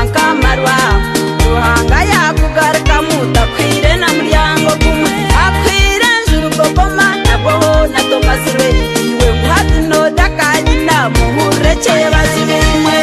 kamarwa ruhanga yakugaruka mutakwire na muryango kumwe akwire njuru boboma nabo na tomasire iwe muhati no dakanyina muhureke bazibimwe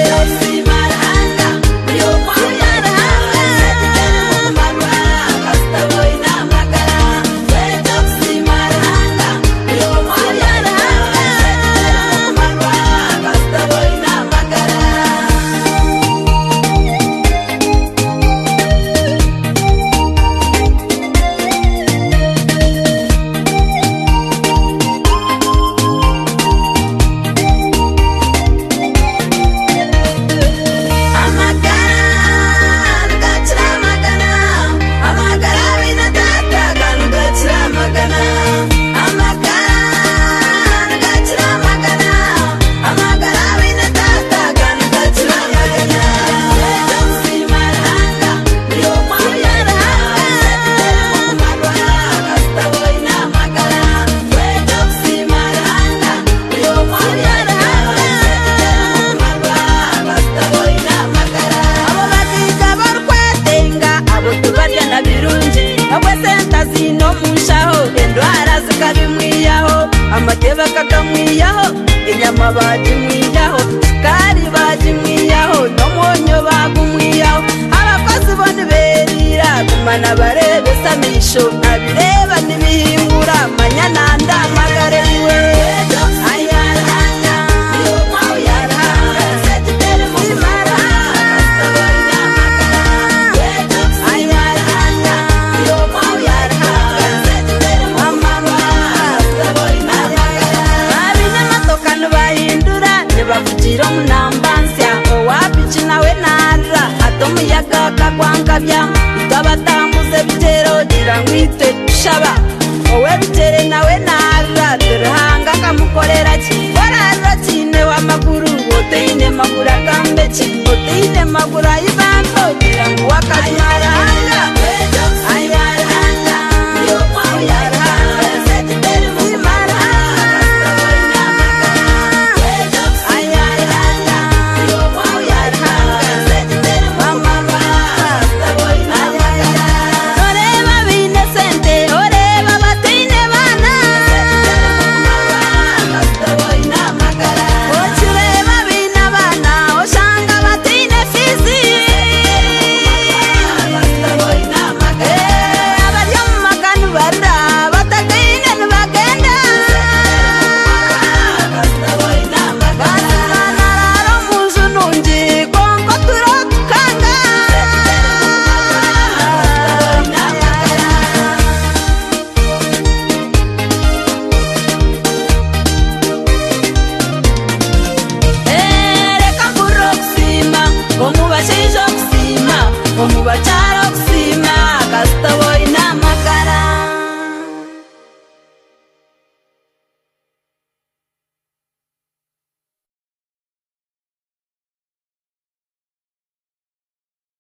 amateba kakamwiyaho inyama bajimwiyaho kari bajimwiyaho no monyo bagumwiyaho abakozi bone berira kumana barebe samisho abireba nibihingura manyana ndamagare niwe bavugiro munambansia owapichi nawe nara atomuyaga kagwangabya itabatambuze bitero gira ngwite shaba owe bitere nawe nara derhanga kamukorera ki warara kine wa maguru oteine magura kambechi oteine magura